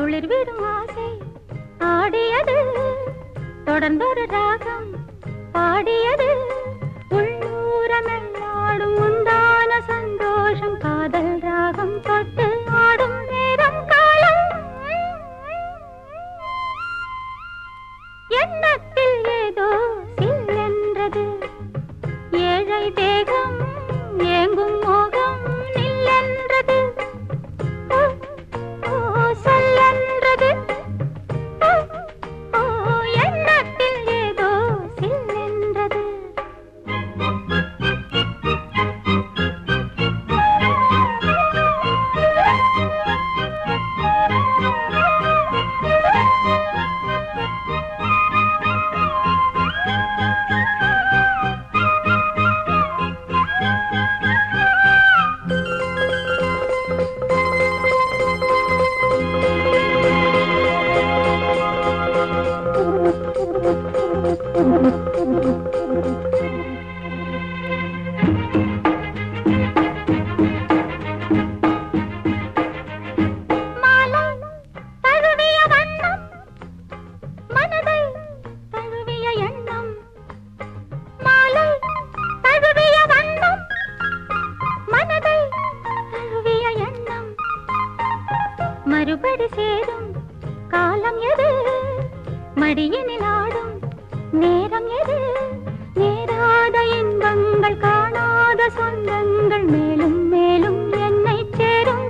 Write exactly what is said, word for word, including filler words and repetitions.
துளிர் விடும் ஆசை ஆடியது தொடர்ந்தொரு ராகம் பாடியது உள்ளூரமெல்லாடும் உண்டான சந்தோஷம் காதல் ராகம் தொட்டு ஆடும் நேரம் காலம் எண்ணத்தில் ஏதோ சில்லென்றது ஏழை தேகம் ஏங்கும் மோகம் நில்லென்றது சொல்லென்றது எண்ணத்தில் ஏதோ சில்லென்றது மறுபடி சேரும் காலம் எது மடியினில் ஆடும் நேரம் எது நேராத இன்பங்கள் காணாத சொந்தங்கள் மேலும் மேலும் என்னை சேரும்